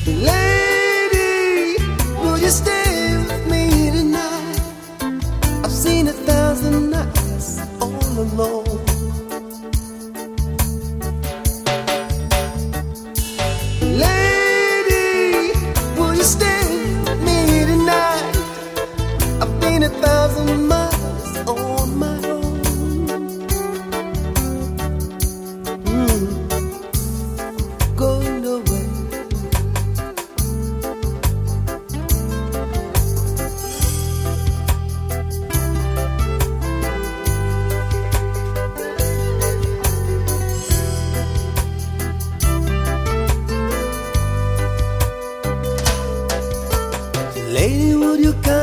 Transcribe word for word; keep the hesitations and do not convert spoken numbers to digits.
Lady, will you stay with me tonight? I've seen a thousand nights all alone. Lady, will you stay with me tonight? I've been a thousand miles on my own. Mm. Going away. Lady, would you come